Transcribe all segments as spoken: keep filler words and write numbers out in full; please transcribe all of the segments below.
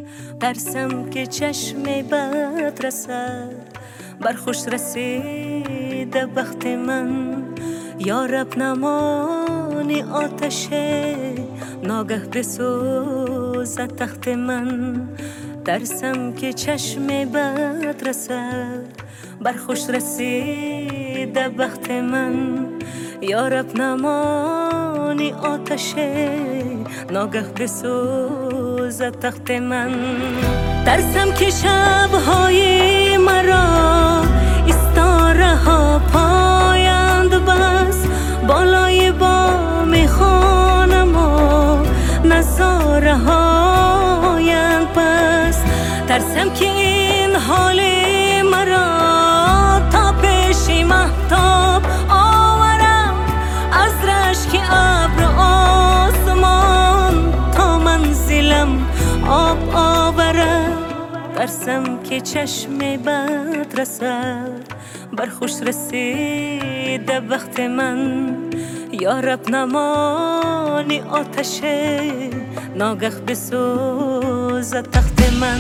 ترسم که چشم بد رسد بر خوش رسیده بخت من. یا رب نمانی آتش ناگه بسوزد تخت من. ترسم که چشم بد رسد بر خوش رسیده بخت من. یا رب نمانی آتش ناگه بسوزد تخت من. ترسم که شبهای مرا استاره ها پایند بس بالای بام خانم و نظاره هایند پس. ترسم که این حال مرا تا پیش مهتاب آورم از رشک ابر آسمان تا منزلم آب آورم. ترسم که چشم بد رسد بر خوش رسیده بخت من. یا رب نمانی آتش ناگه بسوزد تخت من.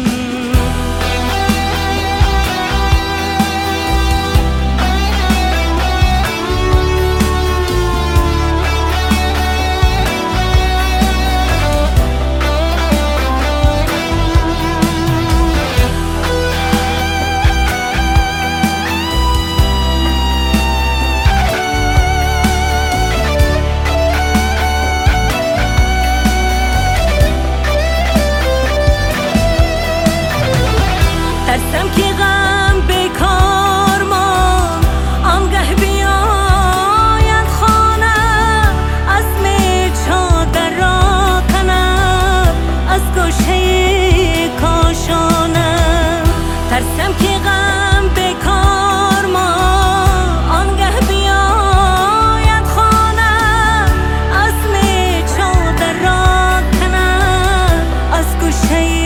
ترسم که غم بیکار مان آنگه بیاید خانم از می چادر را کنم از گوشه کاشانم. ترسم که غم بیکار مان آنگه بیاید خانم از می چادر را کنم از گوشه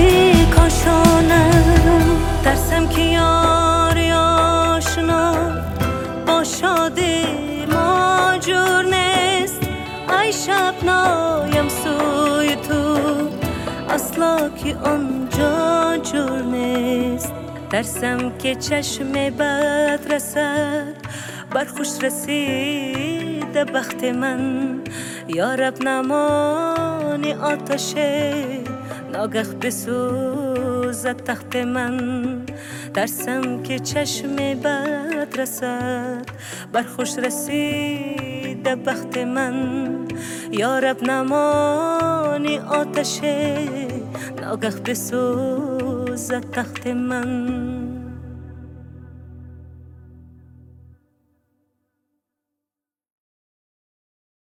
ترسم که یاری آشنا با شادی ما جور نیست. ای شب نایم سوی تو اصلا که آنجا جور نیست. ترسم که چشم بد رسد بر خوش رسیده بخت من. یا رب نمانی آتش ناگه بسوزد تخت من. ترسم که چشم بد رسد بر خوش رسیده بخت من. یا رب نمانی آتش ناگه بسوزد تخت من.